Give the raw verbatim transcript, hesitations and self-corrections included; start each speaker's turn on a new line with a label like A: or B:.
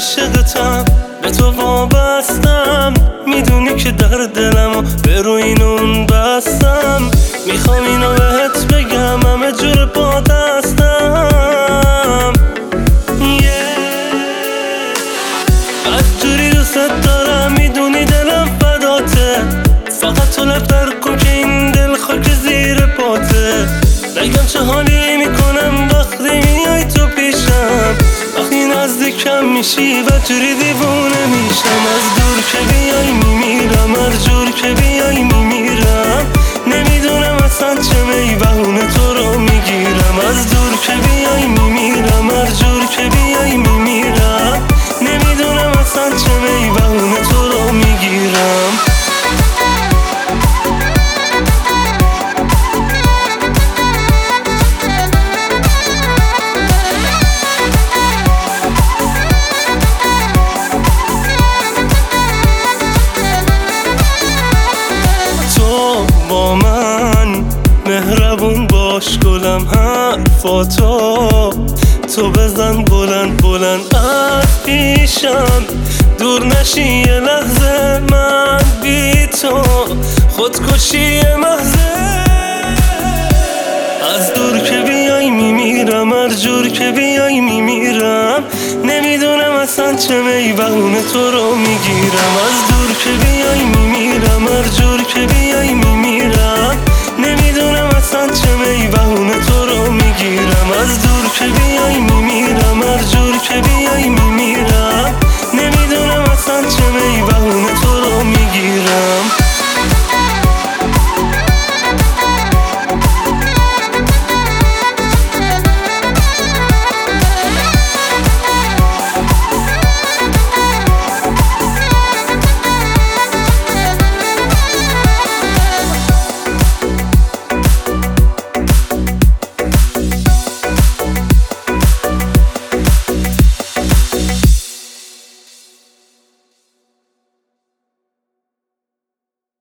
A: عاشقتم، به تو وابستم، میدونی که در دلمو به روی این اون بستم. میخوام اینو بهت بگم، همه جور با دستم. از جوری دوست دارم، میدونی دلم فداته، فقط تو لفتر کن که این دل خاک زیر پاته. بگم چه حالی میکنم وقتی میای تو پیشم، وقتی نزدیکم میشی و جوری دیوونه میشم. از دور که بیای میمیرم، هر جور که بیای میمیرم. نمیدونم اصلا چه میبهونه تو رو میگیرم. از دور که بیای میمیرم، هر جور که بیای میمیرم. نمیدونم اصلا چه میبهونه تو رو میگیرم. با من مهربون باش گلم، حرفاتو تو بزن بلند بلند از پیشم. دور نشی یه لحظه من بی تو، خودکشی محضه. از دور که بیای میمیرم، هر جور که بیای میمیرم. نمیدونم اصلا چه میبهونه تو رو میگیرم. از